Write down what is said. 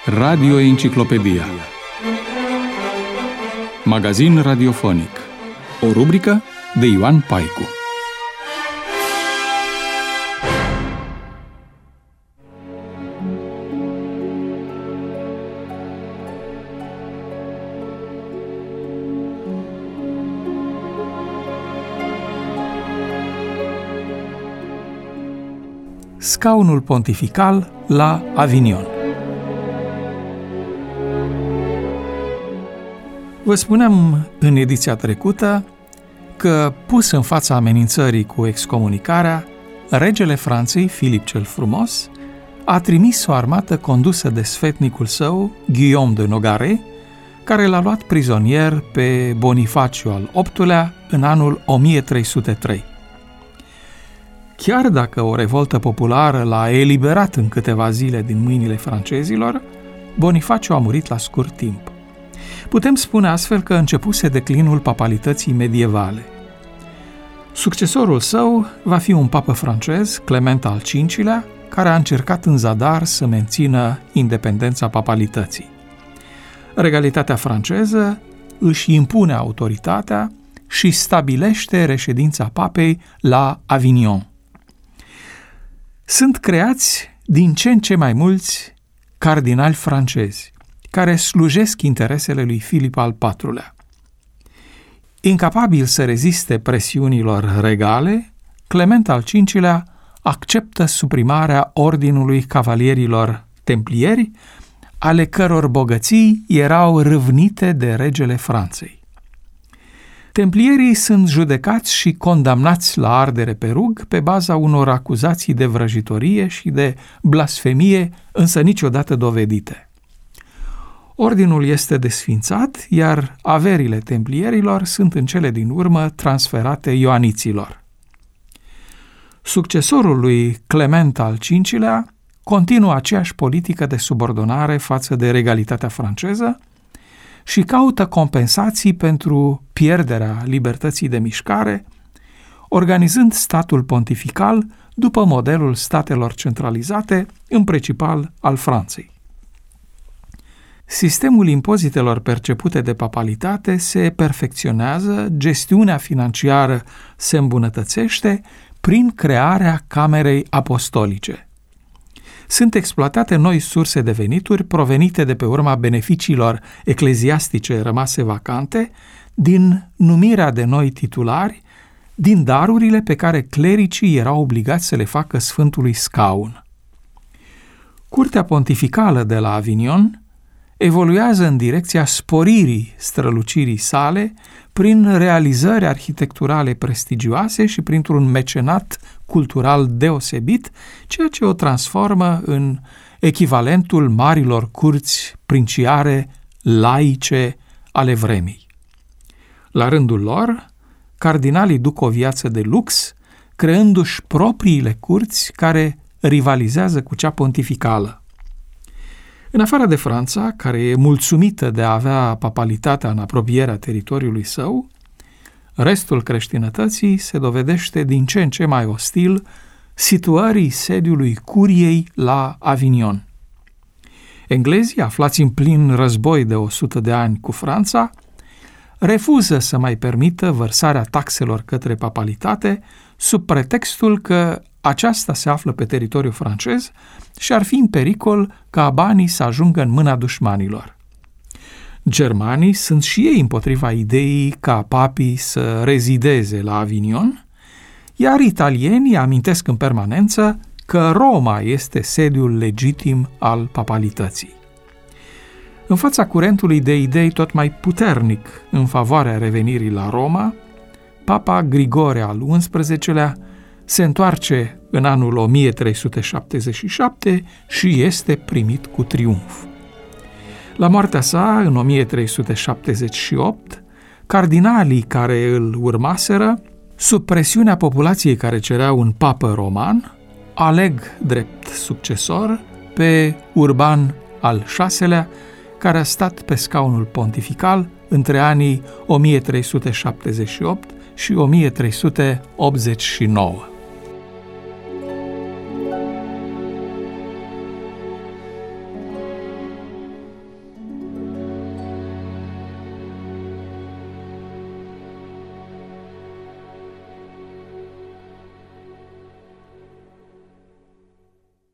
Radio Enciclopedia. Magazin radiofonic. O rubrică de Ioan Paicu. Scaunul pontifical la Avignon. Vă spuneam în ediția trecută că, pus în fața amenințării cu excomunicarea, regele Franței, Filip cel Frumos, a trimis o armată condusă de sfetnicul său, Guillaume de Nogaret, care l-a luat prizonier pe Bonifaciu al VIII-lea în anul 1303. Chiar dacă o revoltă populară l-a eliberat în câteva zile din mâinile francezilor, Bonifaciu a murit la scurt timp. Putem spune astfel că începuse declinul papalității medievale. Succesorul său va fi un papă francez, Clement al V-lea, care a încercat în zadar să mențină independența papalității. Regalitatea franceză își impune autoritatea și stabilește reședința papei la Avignon. Sunt creați din ce în ce mai mulți cardinali francezi, care slujesc interesele lui Filip al IV-lea. Incapabil să reziste presiunilor regale, Clement al V-lea acceptă suprimarea ordinului cavalierilor templieri, ale căror bogății erau râvnite de regele Franței. Templierii sunt judecați și condamnați la ardere pe rug pe baza unor acuzații de vrăjitorie și de blasfemie, însă niciodată dovedite. Ordinul este desfințat, iar averile templierilor sunt în cele din urmă transferate ioaniților. Succesorul lui Clement al V-lea continuă aceeași politică de subordonare față de regalitatea franceză și caută compensații pentru pierderea libertății de mișcare, organizând statul pontifical după modelul statelor centralizate, în principal al Franței. Sistemul impozitelor percepute de papalitate se perfecționează, gestiunea financiară se îmbunătățește prin crearea Camerei Apostolice. Sunt exploatate noi surse de venituri provenite de pe urma beneficiilor ecleziastice rămase vacante, din numirea de noi titulari, din darurile pe care clericii erau obligați să le facă Sfântului Scaun. Curtea pontificală de la Avignon evoluează în direcția sporirii strălucirii sale prin realizări arhitecturale prestigioase și printr-un mecenat cultural deosebit, ceea ce o transformă în echivalentul marilor curți princiare laice ale vremii. La rândul lor, cardinalii duc o viață de lux, creându-și propriile curți care rivalizează cu cea pontificală. În afară de Franța, care e mulțumită de a avea papalitatea în apropierea teritoriului său, restul creștinătății se dovedește din ce în ce mai ostil situării sediului curiei la Avignon. Englezii, aflați în plin război de 100 de ani cu Franța, refuză să mai permită vărsarea taxelor către papalitate sub pretextul că aceasta se află pe teritoriul francez și ar fi în pericol ca banii să ajungă în mâna dușmanilor. Germanii sunt și ei împotriva ideii ca papii să rezideze la Avignon, iar italienii amintesc în permanență că Roma este sediul legitim al papalității. În fața curentului de idei tot mai puternic în favoarea revenirii la Roma, Papa Grigore al XI-lea se întoarce în anul 1377 și este primit cu triumf. La moartea sa, în 1378, cardinalii care îl urmaseră, sub presiunea populației care cerea un papă roman, aleg drept succesor pe Urban al VI-lea, care a stat pe scaunul pontifical între anii 1378 și 1389.